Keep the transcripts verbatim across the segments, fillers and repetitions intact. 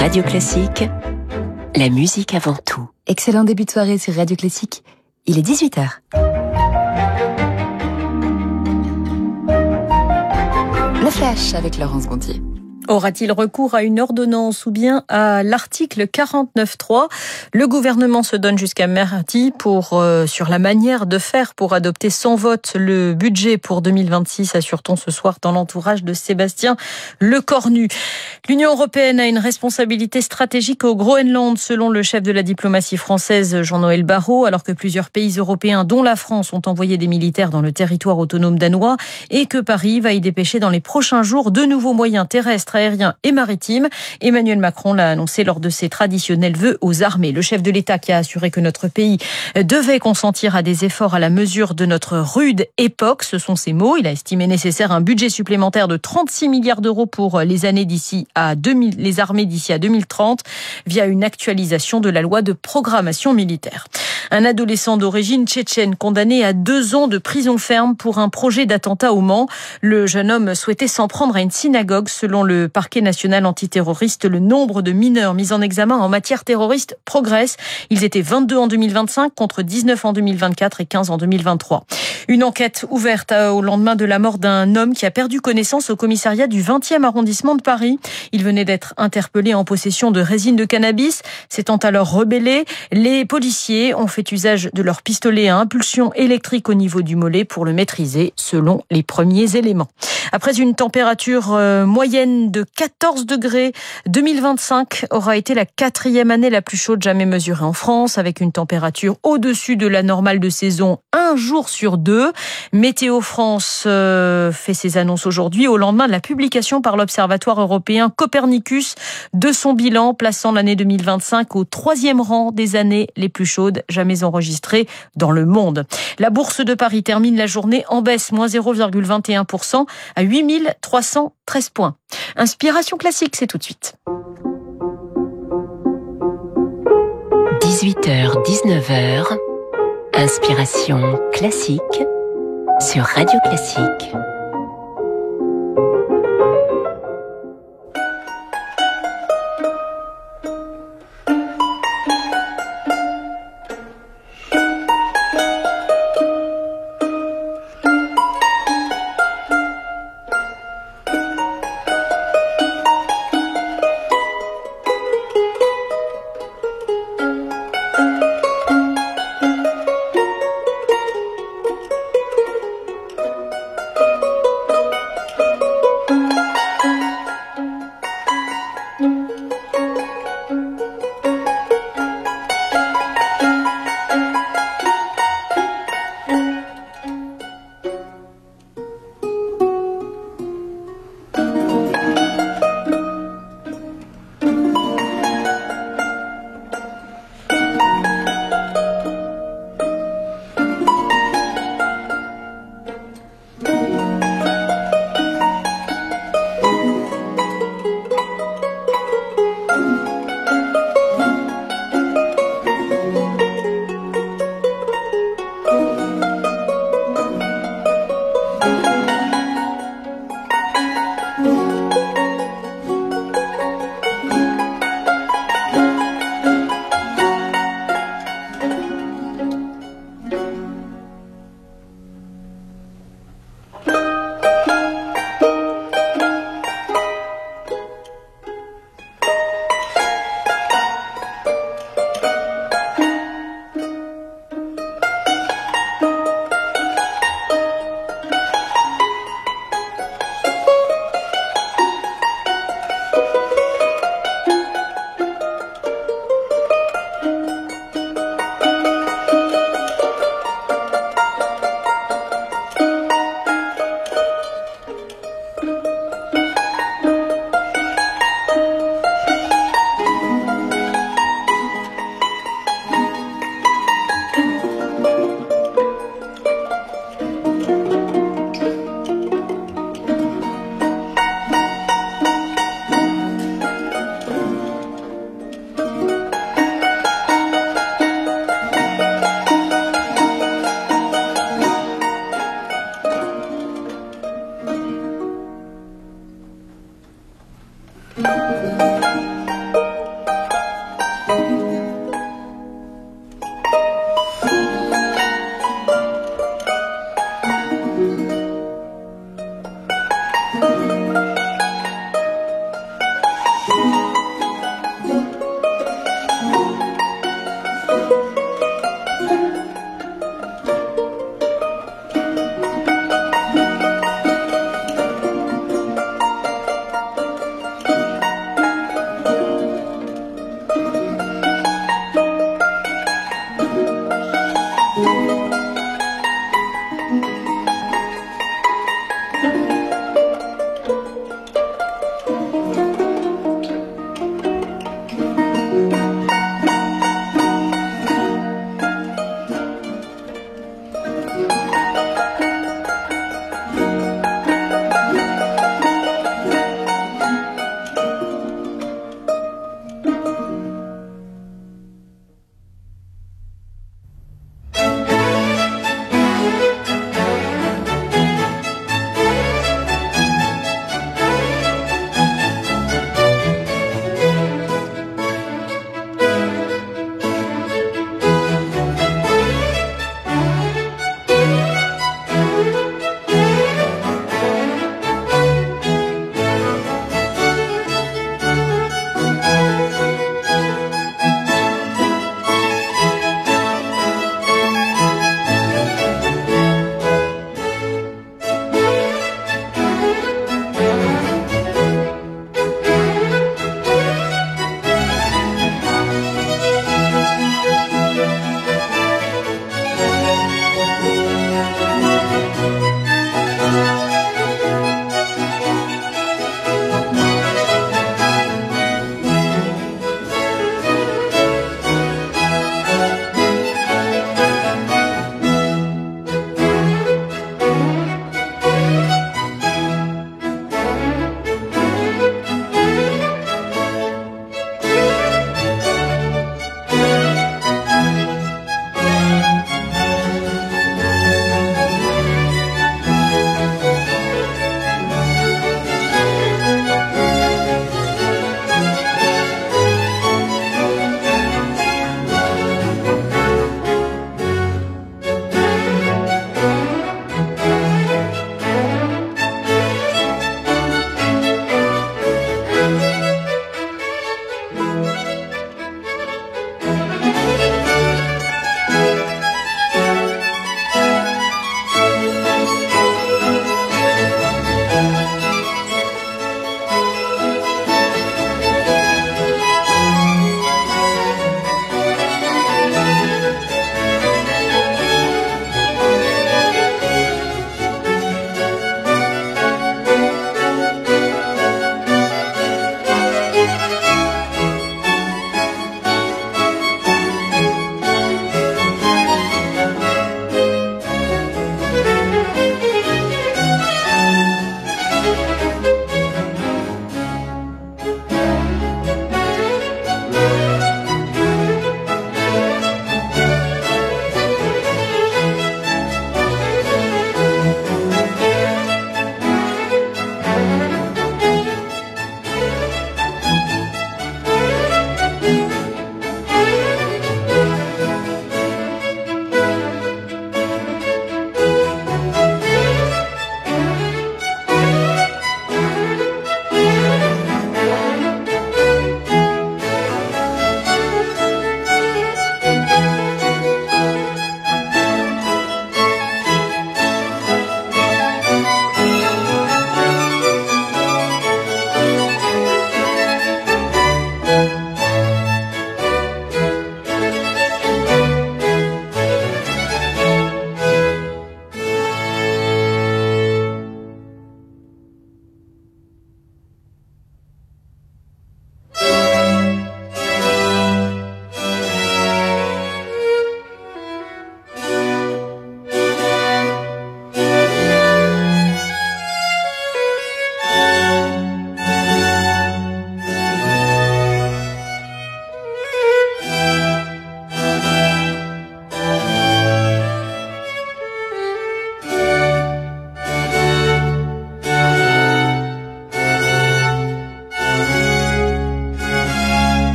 Radio Classique, la musique avant tout. Excellent début de soirée sur Radio Classique. Il est dix-huit heures. Le Flash avec Laurence Gontier. Aura-t-il recours à une ordonnance ou bien à l'article quarante-neuf trois ? Le gouvernement se donne jusqu'à mardi pour, euh, sur la manière de faire pour adopter sans vote le budget pour deux mille vingt-six, assure-t-on ce soir dans l'entourage de Sébastien Lecornu. L'Union européenne a une responsabilité stratégique au Groenland, selon le chef de la diplomatie française Jean-Noël Barrot, alors que plusieurs pays européens, dont la France, ont envoyé des militaires dans le territoire autonome danois et que Paris va y dépêcher dans les prochains jours de nouveaux moyens terrestres, aérien et maritime. Emmanuel Macron l'a annoncé lors de ses traditionnels vœux aux armées. Le chef de l'État qui a assuré que notre pays devait consentir à des efforts à la mesure de notre rude époque, ce sont ses mots. Il a estimé nécessaire un budget supplémentaire de trente-six milliards d'euros pour les années d'ici à deux mille, les armées d'ici à deux mille trente via une actualisation de la loi de programmation militaire. Un adolescent d'origine tchétchène condamné à deux ans de prison ferme pour un projet d'attentat au Mans. Le jeune homme souhaitait s'en prendre à une synagogue. Selon le parquet national antiterroriste, le nombre de mineurs mis en examen en matière terroriste progresse. Ils étaient vingt-deux en deux mille vingt-cinq contre dix-neuf en deux mille vingt-quatre et quinze en deux mille vingt-trois. Une enquête ouverte au lendemain de la mort d'un homme qui a perdu connaissance au commissariat du vingtième arrondissement de Paris. Il venait d'être interpellé en possession de résine de cannabis. S'étant alors rebellé, les policiers ont fait usage de leur pistolet à impulsion électrique au niveau du mollet pour le maîtriser, selon les premiers éléments. Après une température euh, moyenne de quatorze degrés, deux mille vingt-cinq aura été la quatrième année la plus chaude jamais mesurée en France, avec une température au-dessus de la normale de saison un jour sur deux. Météo France euh, fait ses annonces aujourd'hui au lendemain de la publication par l'Observatoire européen Copernicus de son bilan, plaçant l'année deux mille vingt-cinq au troisième rang des années les plus chaudes jamais enregistrées dans le monde. La bourse de Paris termine la journée en baisse, moins zéro virgule vingt et un pour cent à huit mille trois cent treize points. Inspiration classique, c'est tout de suite. dix-huit heures dix-neuf heures, Inspiration classique sur Radio Classique.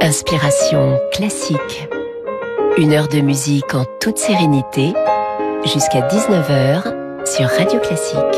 Inspiration classique. Une heure de musique en toute sérénité jusqu'à dix-neuf heures sur Radio Classique.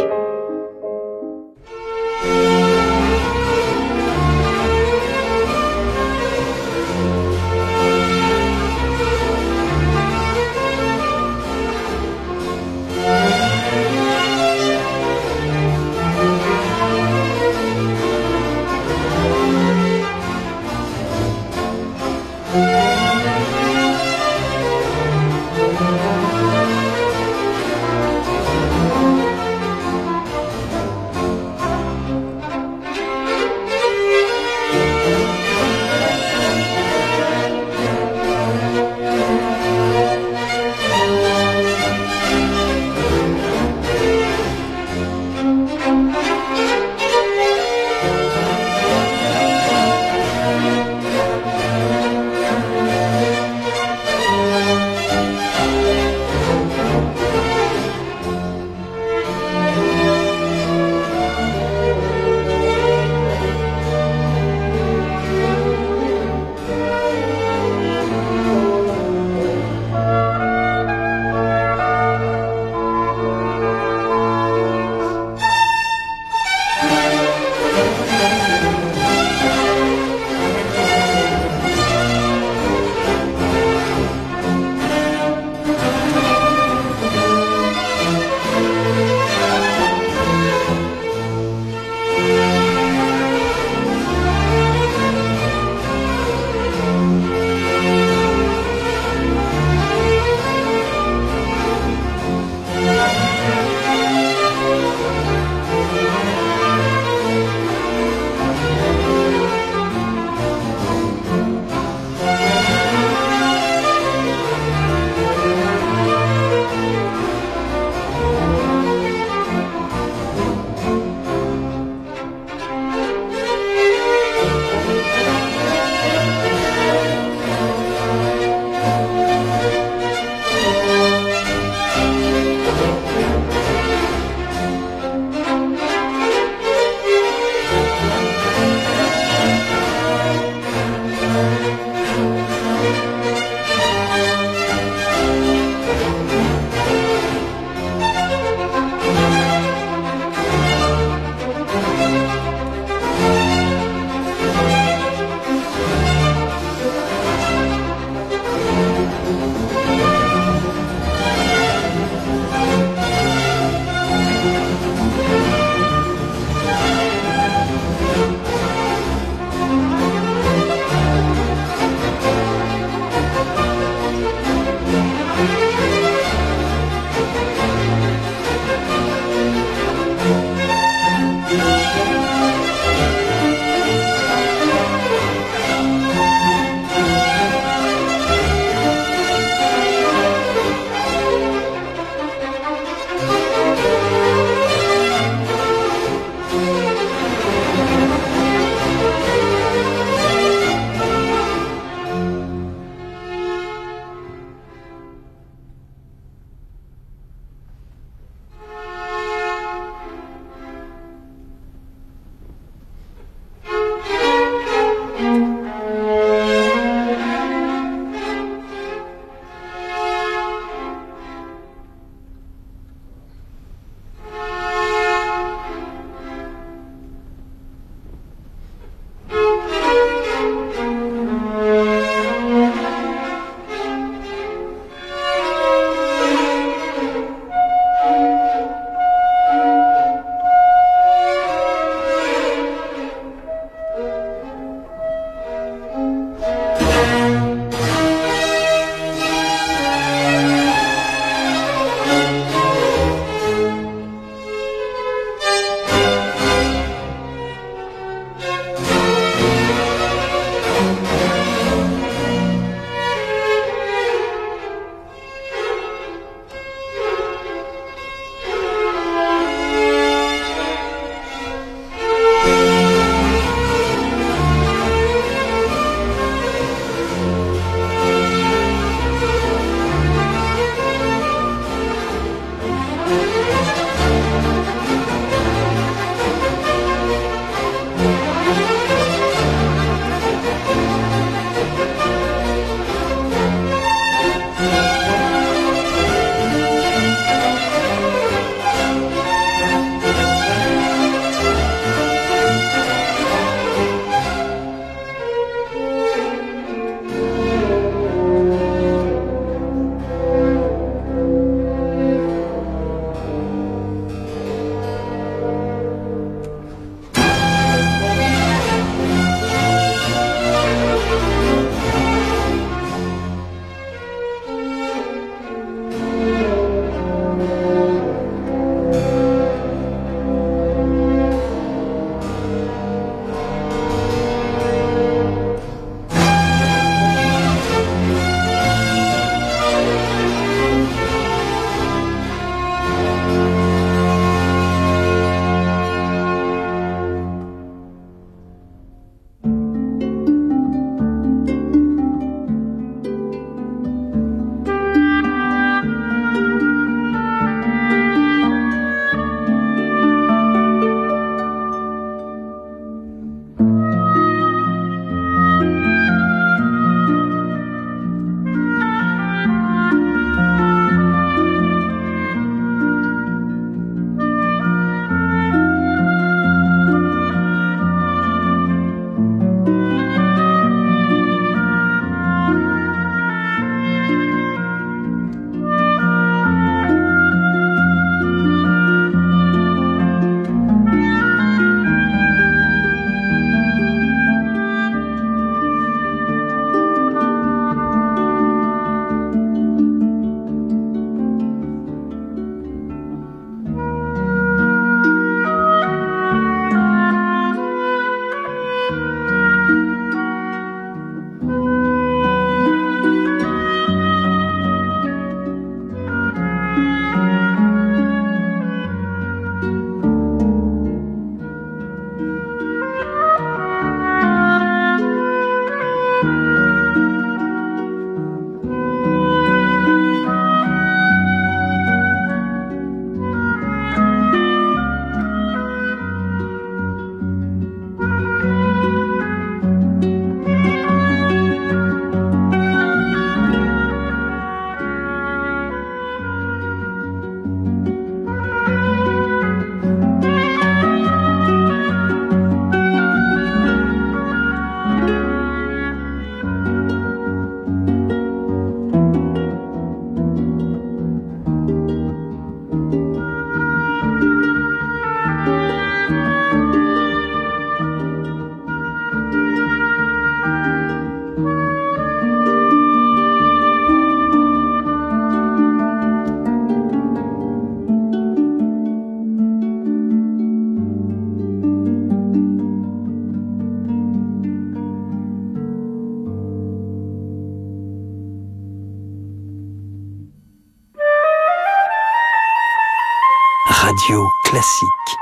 Classique.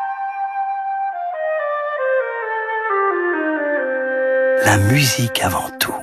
La musique avant tout.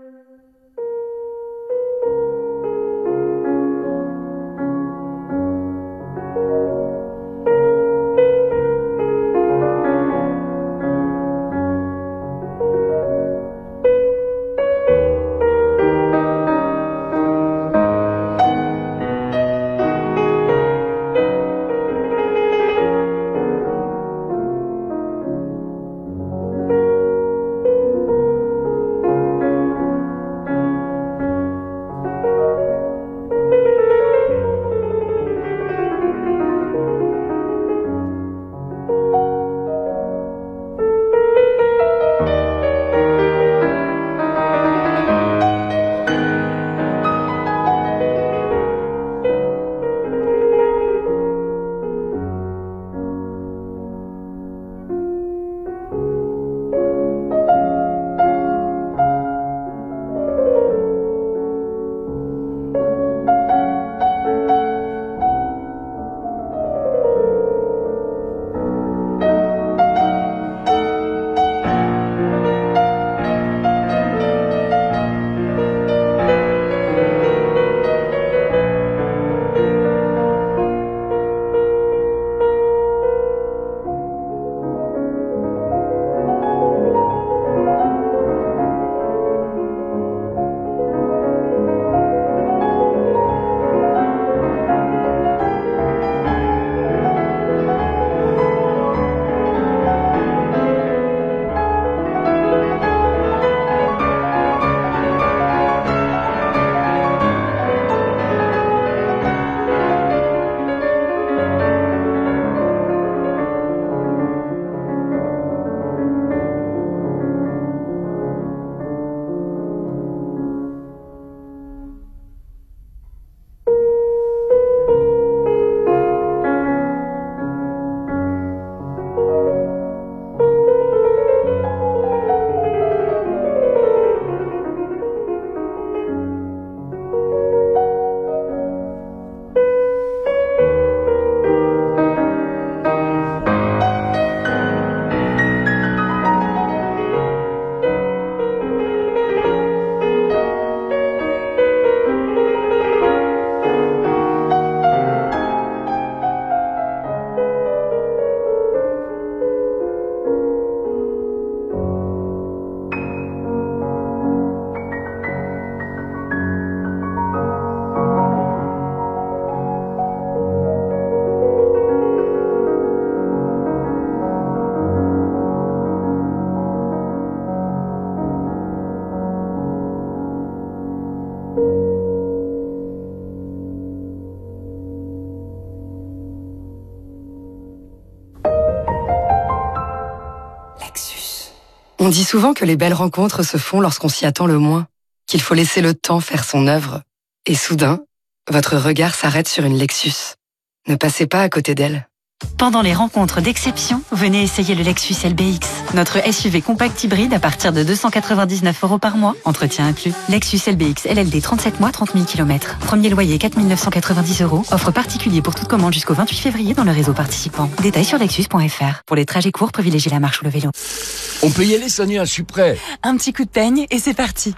On dit souvent que les belles rencontres se font lorsqu'on s'y attend le moins, qu'il faut laisser le temps faire son œuvre. Et soudain, votre regard s'arrête sur une Lexus. Ne passez pas à côté d'elle. Pendant les rencontres d'exception, venez essayer le Lexus L B X. Notre S U V compact hybride à partir de deux cent quatre-vingt-dix-neuf euros par mois, entretien inclus. Lexus L B X L L D trente-sept mois, trente mille kilomètres. Premier loyer quatre mille neuf cent quatre-vingt-dix euros. Offre particulier pour toute commande jusqu'au vingt-huit février dans le réseau participant. Détails sur lexus point f r. Pour les trajets courts, privilégiez la marche ou le vélo. On peut y aller, Sonia, je suis prêt. Un petit coup de peigne et c'est parti.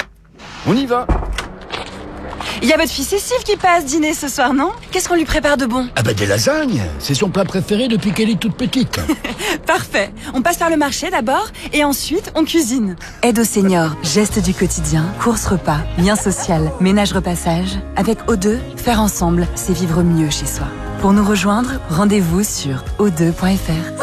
On y va. Il y a votre fille Cécile qui passe dîner ce soir, non? Qu'est-ce qu'on lui prépare de bon? Ah bah des lasagnes. C'est son plat préféré depuis qu'elle est toute petite. Parfait. On passe par le marché d'abord et ensuite on cuisine. Aide aux seniors, gestes du quotidien, courses repas, lien social, ménage repassage. Avec O deux, faire ensemble, c'est vivre mieux chez soi. Pour nous rejoindre, rendez-vous sur o deux point f r.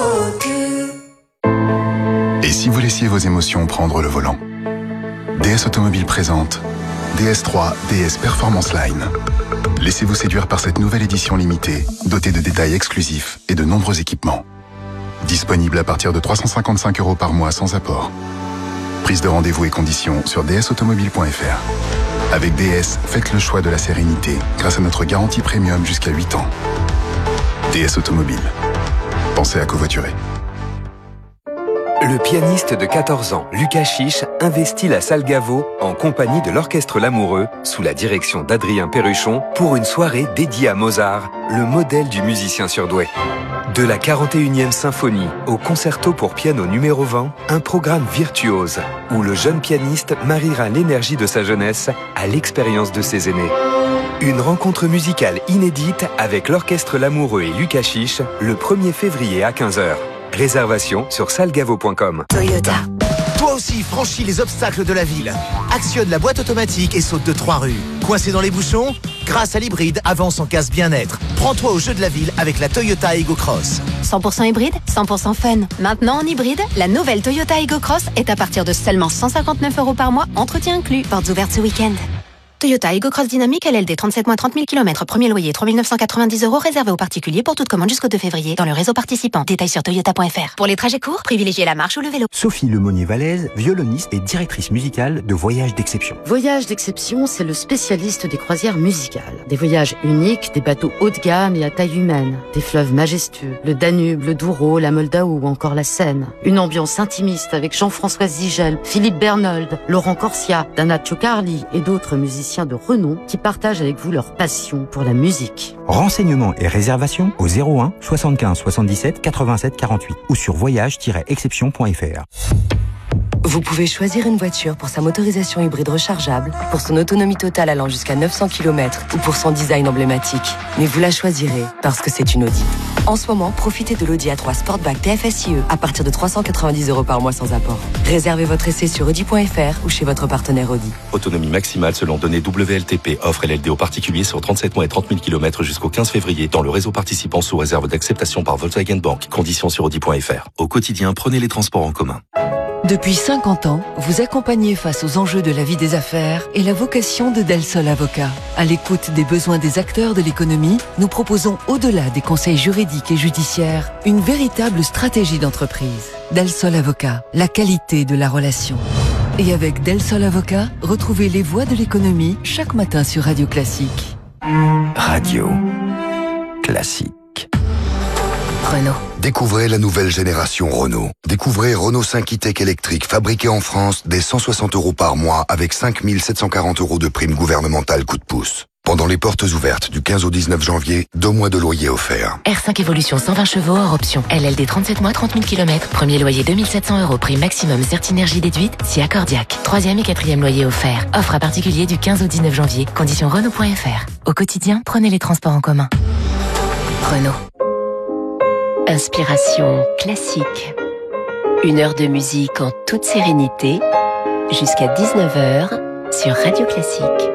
Et si vous laissiez vos émotions prendre le volant? D S Automobile présente D S trois D S Performance Line. Laissez-vous séduire par cette nouvelle édition limitée, dotée de détails exclusifs et de nombreux équipements. Disponible à partir de trois cent cinquante-cinq euros par mois sans apport. Prise de rendez-vous et conditions sur d s automobile point f r. Avec D S, faites le choix de la sérénité grâce à notre garantie premium jusqu'à huit ans. D S Automobile. Pensez à covoiturer. Le pianiste de quatorze ans, Lucas Chiche, investit la salle Gaveau en compagnie de l'Orchestre Lamoureux, sous la direction d'Adrien Perruchon, pour une soirée dédiée à Mozart, le modèle du musicien surdoué. De la quarante et unième symphonie au concerto pour piano numéro vingt, un programme virtuose où le jeune pianiste mariera l'énergie de sa jeunesse à l'expérience de ses aînés. Une rencontre musicale inédite avec l'Orchestre Lamoureux et Lucas Chiche le premier février à quinze heures. Réservation sur salgavo point com. Toyota. Toi aussi, franchis les obstacles de la ville. Actionne la boîte automatique et saute de trois rues. Coincé dans les bouchons? Grâce à l'hybride, avance en casse bien-être. Prends-toi au jeu de la ville avec la Toyota Ego Cross. cent pour cent hybride, cent pour cent fun. Maintenant en hybride, la nouvelle Toyota Ego Cross est à partir de seulement cent cinquante-neuf euros par mois, entretien inclus. Portes ouvertes ce week-end. Toyota Ego Cross Dynamique L L D, trente-sept mois, trente mille kilomètres, premier loyer trois mille neuf cent quatre-vingt-dix euros, réservé aux particuliers pour toute commande jusqu'au deux février dans le réseau participant. Détails sur toyota point f r. Pour les trajets courts, privilégiez la marche ou le vélo. Sophie Lemonnier-Valaise, violoniste et directrice musicale de Voyages d'Exception. Voyages d'Exception, c'est le spécialiste des croisières musicales. Des voyages uniques, des bateaux haut de gamme et à taille humaine, des fleuves majestueux, le Danube, le Douro, la Moldau ou encore la Seine. Une ambiance intimiste avec Jean-François Zigel, Philippe Bernold, Laurent Corsia, Dana Ciocarli et d'autres musiciens de renom qui partagent avec vous leur passion pour la musique. Renseignements et réservations au zéro un soixante-quinze soixante-dix-sept quatre-vingt-sept quarante-huit ou sur voyage tiret exception point f r. Vous pouvez choisir une voiture pour sa motorisation hybride rechargeable, pour son autonomie totale allant jusqu'à neuf cents kilomètres ou pour son design emblématique. Mais vous la choisirez parce que c'est une Audi. En ce moment, profitez de l'Audi A trois Sportback T F S I E à partir de trois cent quatre-vingt-dix euros par mois sans apport. Réservez votre essai sur audi point f r ou chez votre partenaire Audi. Autonomie maximale selon données W L T P. Offre L L D aux particuliers sur trente-sept mois et trente mille kilomètres jusqu'au quinze février dans le réseau participant sous réserve d'acceptation par Volkswagen Bank. Conditions sur audi point f r. Au quotidien, prenez les transports en commun. Depuis cinquante ans, vous accompagnez face aux enjeux de la vie des affaires et la vocation de Del Sol Avocat. À l'écoute des besoins des acteurs de l'économie, nous proposons, au-delà des conseils juridiques et judiciaires, une véritable stratégie d'entreprise. Del Sol Avocat, la qualité de la relation. Et avec Del Sol Avocat, retrouvez les voix de l'économie chaque matin sur Radio Classique. Radio Classique. Renault. Découvrez la nouvelle génération Renault. Découvrez Renault cinq e-Tech électrique fabriqué en France dès cent soixante euros par mois avec cinq mille sept cent quarante euros de prime gouvernementale coup de pouce. Pendant les portes ouvertes du quinze au dix-neuf janvier, deux mois de loyer offerts. R cinq Evolution cent vingt chevaux hors option. L L D trente-sept mois, trente mille kilomètres. Premier loyer deux mille sept cents euros. Prime maximum Certinergie déduite si accordiaque. Troisième et quatrième loyer offert. Offre à particulier du quinze au dix-neuf janvier. Conditions Renault point f r. Au quotidien, prenez les transports en commun. Renault. Inspiration classique. Une heure de musique en toute sérénité jusqu'à dix-neuf heures sur Radio Classique.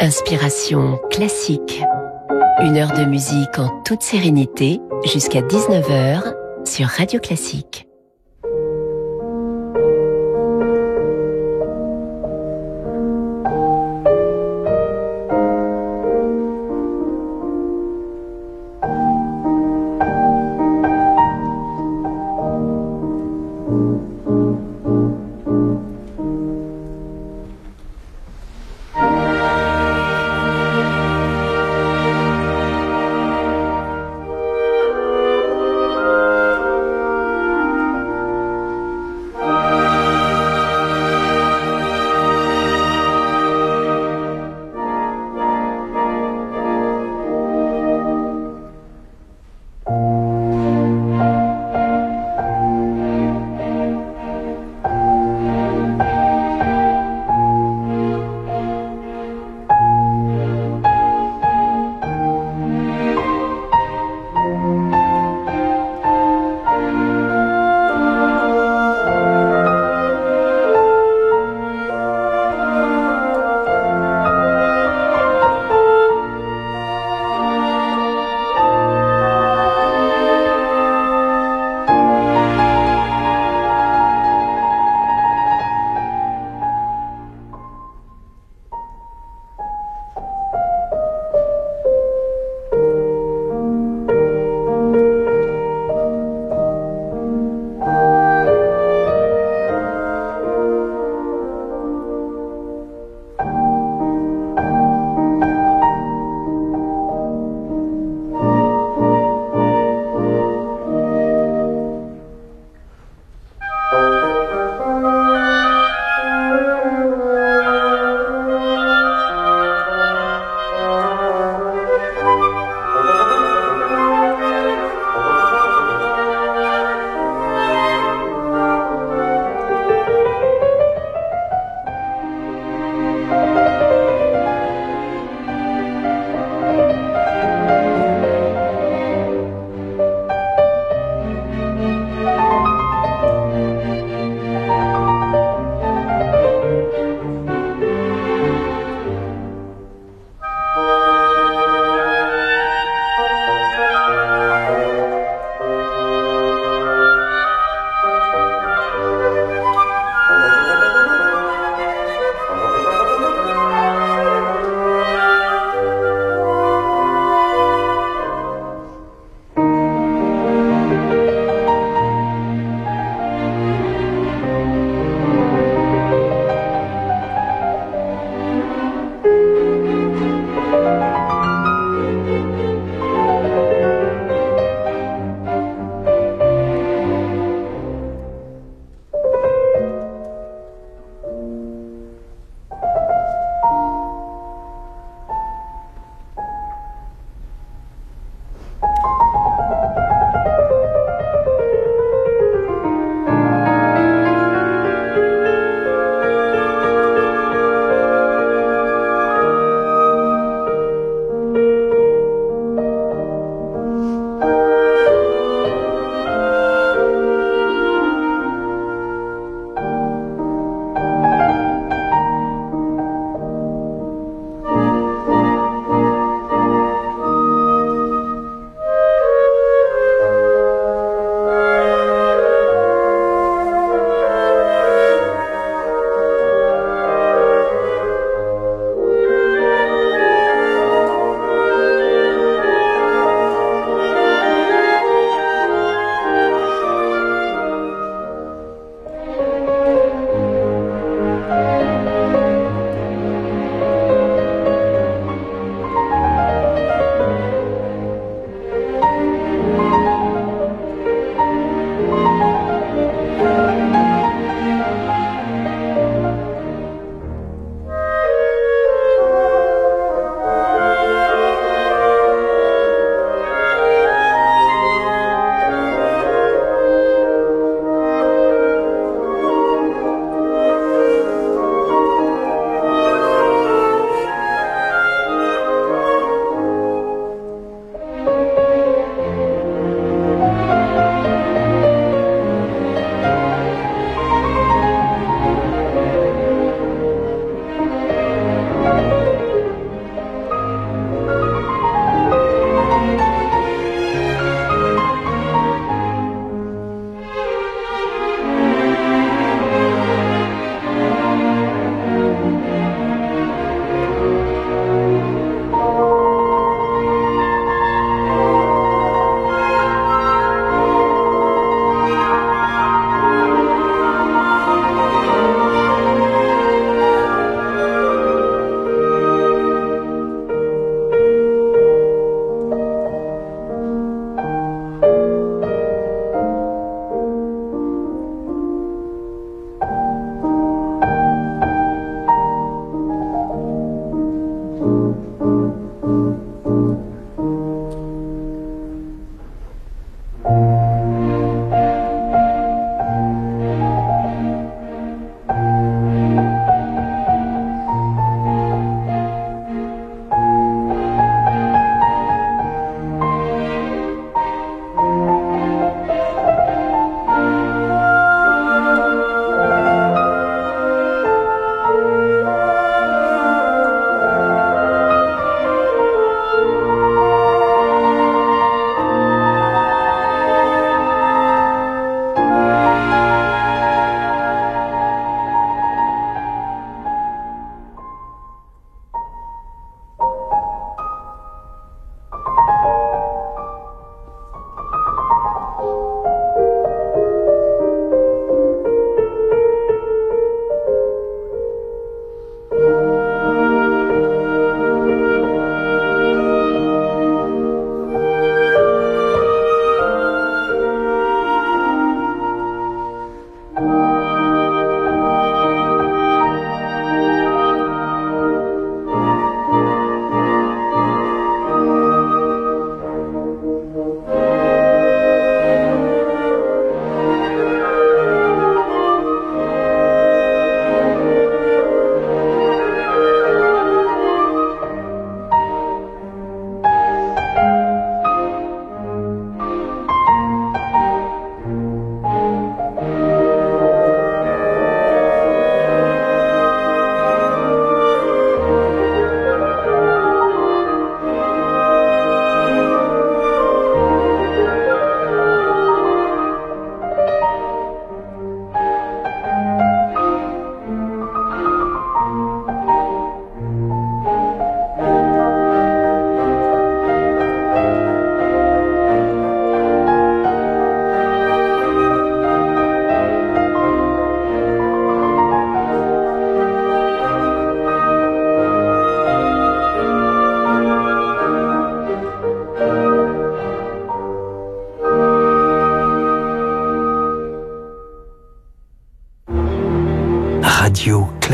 Inspiration classique. Une heure de musique en toute sérénité jusqu'à dix-neuf heures sur Radio Classique.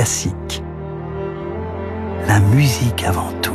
Classique. La musique avant tout.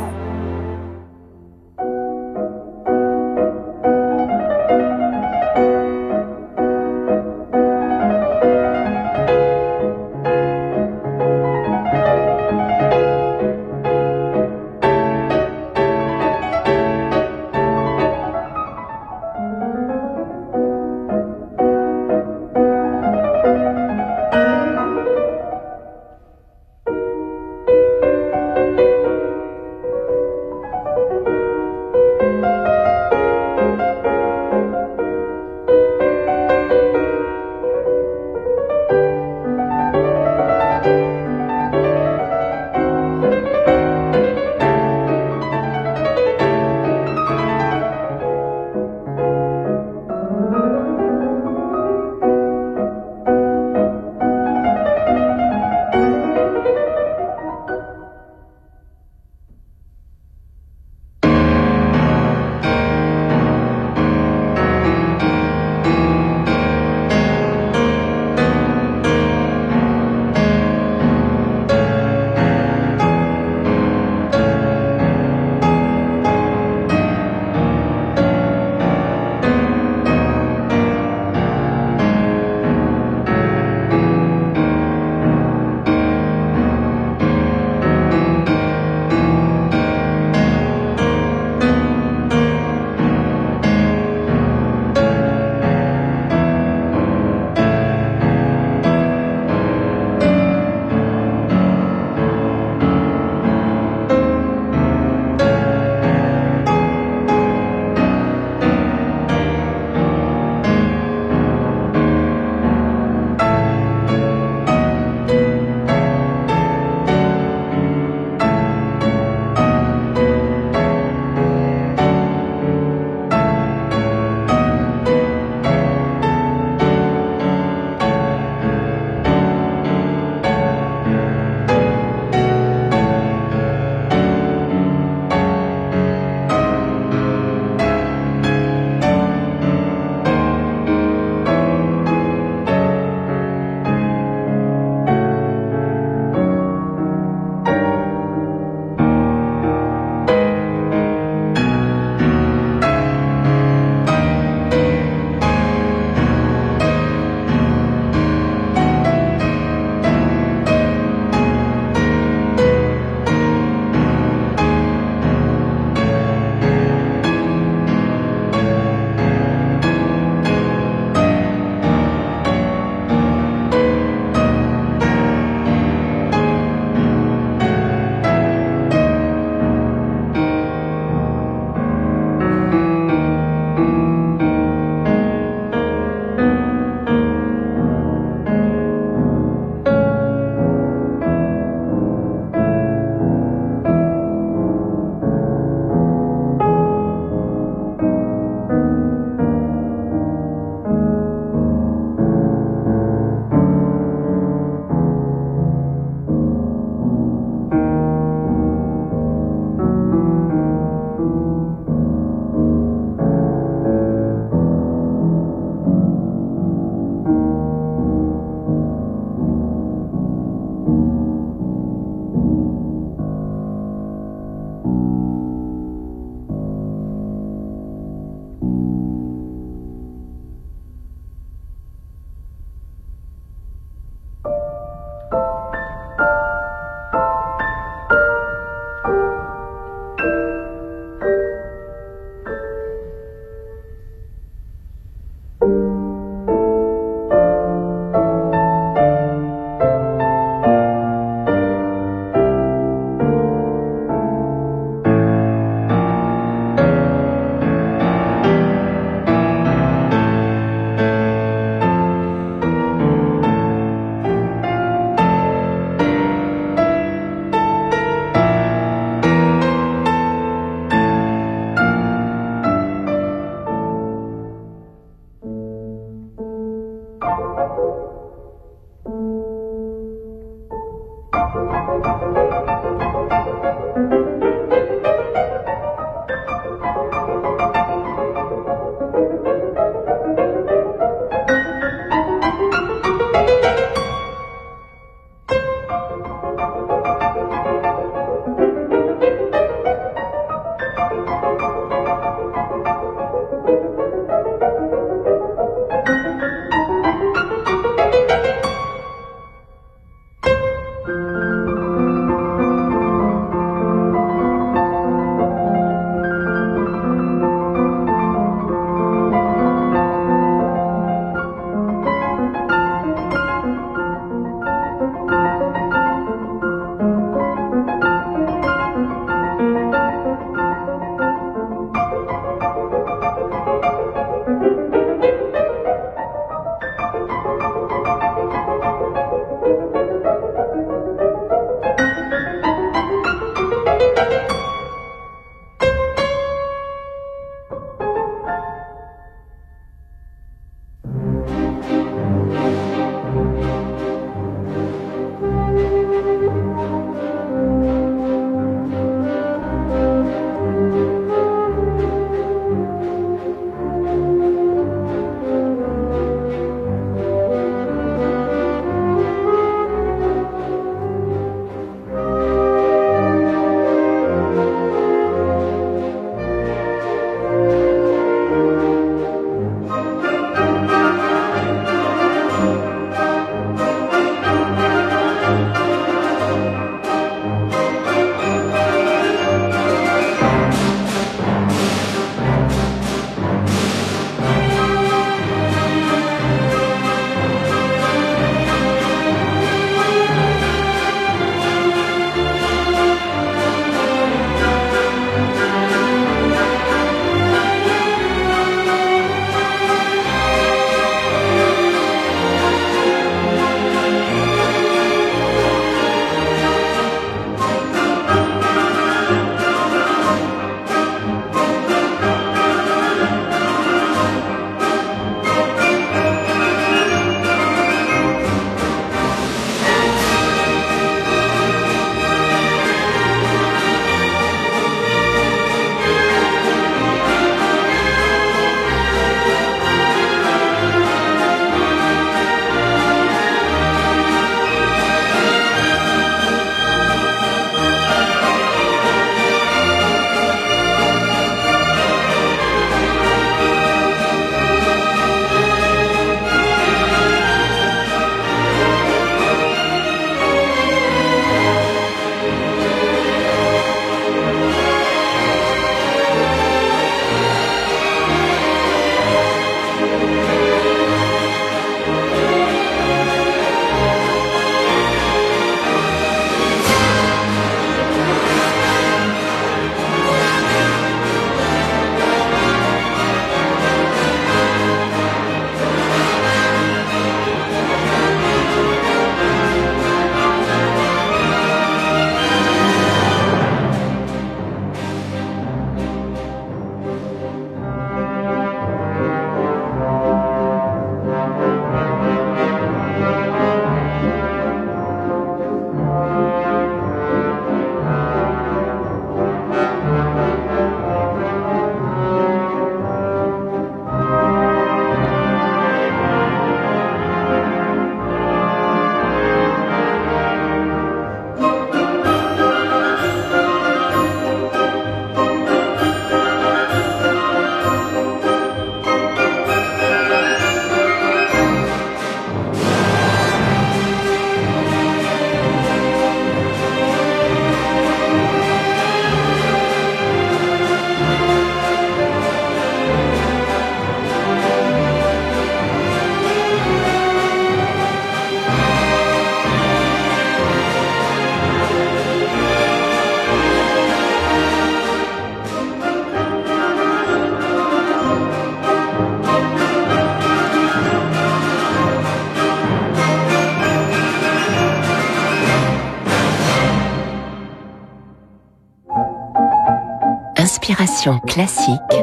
Inspiration classique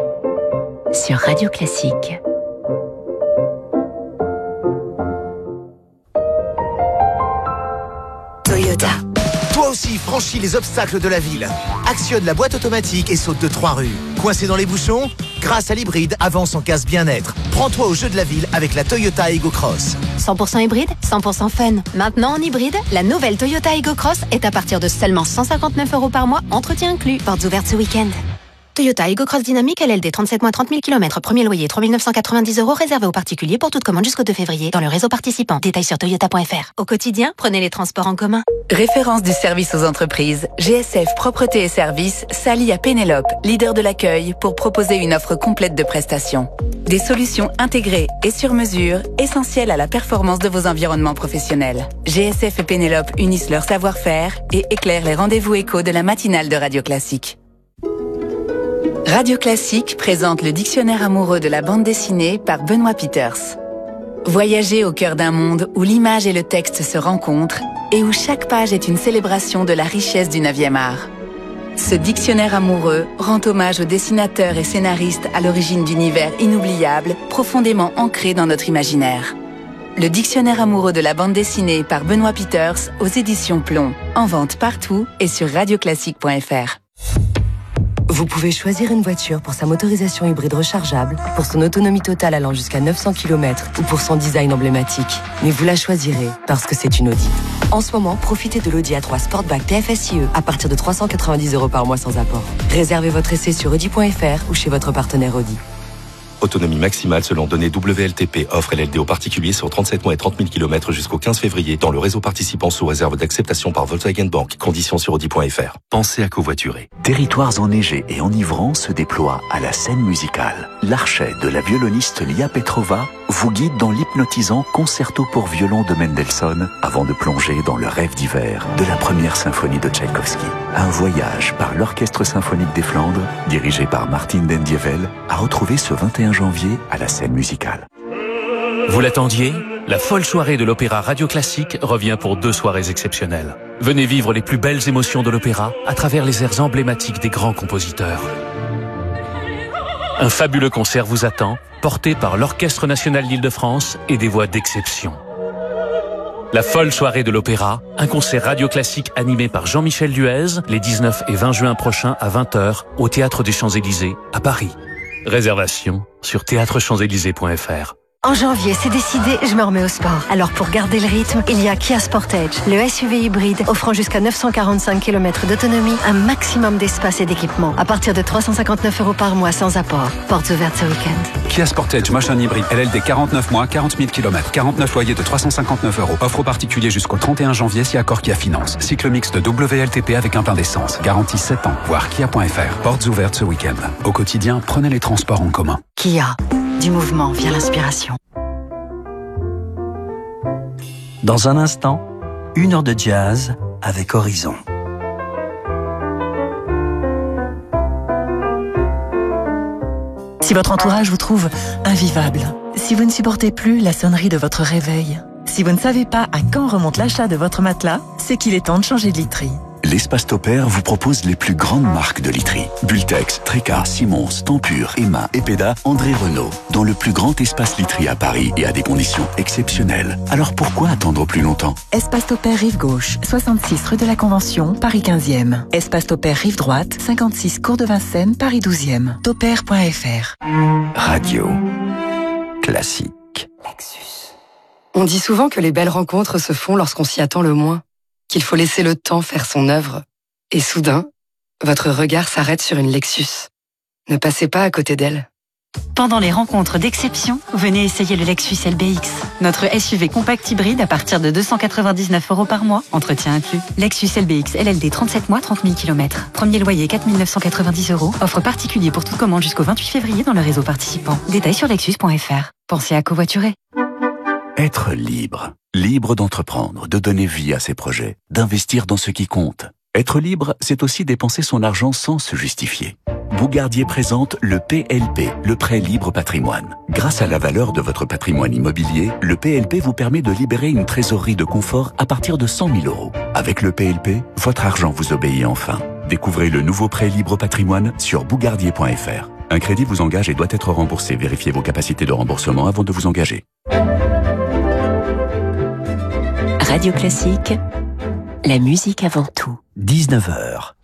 sur Radio Classique. Toyota. Toi aussi, franchis les obstacles de la ville. Actionne la boîte automatique et saute de trois rues. Coincé dans les bouchons? Grâce à l'hybride, avance en casse bien-être. Prends-toi au jeu de la ville avec la Toyota Aygo Cross. cent pour cent hybride, cent pour cent fun. Maintenant en hybride, la nouvelle Toyota Aygo Cross est à partir de seulement cent cinquante-neuf euros par mois, entretien inclus. Portes ouvertes ce week-end. Toyota Aygo Cross Dynamique L L D, trente-sept mois, trente mille kilomètres, premier loyer trois mille neuf cent quatre-vingt-dix euros, réservé aux particuliers pour toute commande jusqu'au deux février dans le réseau participant. Détails sur toyota point f r. Au quotidien, prenez les transports en commun. Référence du service aux entreprises, G S F Propreté et Services s'allie à Pénélope, leader de l'accueil, pour proposer une offre complète de prestations. Des solutions intégrées et sur mesure, essentielles à la performance de vos environnements professionnels. G S F et Pénélope unissent leur savoir-faire et éclairent les rendez-vous échos de la matinale de Radio Classique. Radio Classique présente le dictionnaire amoureux de la bande dessinée par Benoît Peters. Voyagez au cœur d'un monde où l'image et le texte se rencontrent et où chaque page est une célébration de la richesse du neuvième art. Ce dictionnaire amoureux rend hommage aux dessinateurs et scénaristes à l'origine d'univers inoubliables, profondément ancrés dans notre imaginaire. Le dictionnaire amoureux de la bande dessinée par Benoît Peters aux éditions Plomb. En vente partout et sur radioclassique point f r. Vous pouvez choisir une voiture pour sa motorisation hybride rechargeable, pour son autonomie totale allant jusqu'à neuf cents kilomètres ou pour son design emblématique. Mais vous la choisirez parce que c'est une Audi. En ce moment, profitez de l'Audi A trois Sportback T F S I E à partir de trois cent quatre-vingt-dix euros par mois sans apport. Réservez votre essai sur audi point f r ou chez votre partenaire Audi. Autonomie maximale selon données W L T P. Offre L L D aux particuliers sur trente-sept mois et trente mille kilomètres jusqu'au quinze février dans le réseau participant sous réserve d'acceptation par Volkswagen Bank. Conditions sur audi point f r. Pensez à covoiturer. Territoires enneigés et enivrants se déploient à la scène musicale. L'archet de la violoniste Lia Petrova vous guide dans l'hypnotisant concerto pour violon de Mendelssohn avant de plonger dans le rêve d'hiver de la première symphonie de Tchaïkovski. Un voyage par l'Orchestre symphonique des Flandres, dirigé par Martin Dendievel, à retrouver ce vingt et un janvier à la scène musicale. Vous l'attendiez ? La folle soirée de l'Opéra Radio Classique revient pour deux soirées exceptionnelles. Venez vivre les plus belles émotions de l'opéra à travers les airs emblématiques des grands compositeurs. Un fabuleux concert vous attend, porté par l'Orchestre national d'Île-de-France et des voix d'exception. La folle soirée de l'opéra, un concert radio classique animé par Jean-Michel Duez, les dix-neuf et vingt juin prochains à vingt heures au Théâtre des Champs-Élysées à Paris. Réservation sur théâtre champs élysées point f r. En janvier, c'est décidé, je me remets au sport. Alors pour garder le rythme, il y a Kia Sportage, le S U V hybride offrant jusqu'à neuf cent quarante-cinq kilomètres d'autonomie, un maximum d'espace et d'équipement, à partir de trois cent cinquante-neuf euros par mois sans apport. Portes ouvertes ce week-end. Kia Sportage, Motion hybride, L L D quarante-neuf mois, quarante mille kilomètres, quarante-neuf loyers de trois cent cinquante-neuf euros. Offre aux particuliers jusqu'au trente et un janvier si accord Kia Finance. Cycle mixte W L T P avec un plein d'essence. Garantie sept ans. Voir kia point f r. Portes ouvertes ce week-end. Au quotidien, prenez les transports en commun. Kia, du mouvement vient l'inspiration. Dans un instant, une heure de jazz avec Horizon. Si votre entourage vous trouve invivable, si vous ne supportez plus la sonnerie de votre réveil, si vous ne savez pas à quand remonte l'achat de votre matelas, c'est qu'il est temps de changer de literie. L'Espace Topair vous propose les plus grandes marques de literie. Bultex, Tréca, Simons, Tempur, Emma, Epeda, André Renault. Dans le plus grand espace literie à Paris et à des conditions exceptionnelles. Alors pourquoi attendre plus longtemps? Espace Topair Rive Gauche, soixante-six rue de la Convention, Paris quinzième. Espace Topair Rive Droite, cinquante-six cours de Vincennes, Paris douzième. Topair point f r. Radio classique. Lexus. On dit souvent que les belles rencontres se font lorsqu'on s'y attend le moins. Qu'il faut laisser le temps faire son œuvre. Et soudain, votre regard s'arrête sur une Lexus. Ne passez pas à côté d'elle. Pendant les rencontres d'exception, venez essayer le Lexus L B X. Notre S U V compact hybride à partir de deux cent quatre-vingt-dix-neuf euros par mois, entretien inclus. Lexus L B X L L D trente-sept mois, trente mille kilomètres. Premier loyer quatre mille neuf cent quatre-vingt-dix euros. Offre particulier pour toute commande jusqu'au vingt-huit février dans le réseau participant. Détails sur lexus point f r. Pensez à covoiturer. Être libre. Libre d'entreprendre, de donner vie à ses projets, d'investir dans ce qui compte. Être libre, c'est aussi dépenser son argent sans se justifier. Bougardier présente le P L P, le prêt libre patrimoine. Grâce à la valeur de votre patrimoine immobilier, le P L P vous permet de libérer une trésorerie de confort à partir de cent mille euros. Avec le P L P, votre argent vous obéit enfin. Découvrez le nouveau prêt libre patrimoine sur bougardier point f r. Un crédit vous engage et doit être remboursé. Vérifiez vos capacités de remboursement avant de vous engager. Radio Classique, la musique avant tout. dix-neuf heures.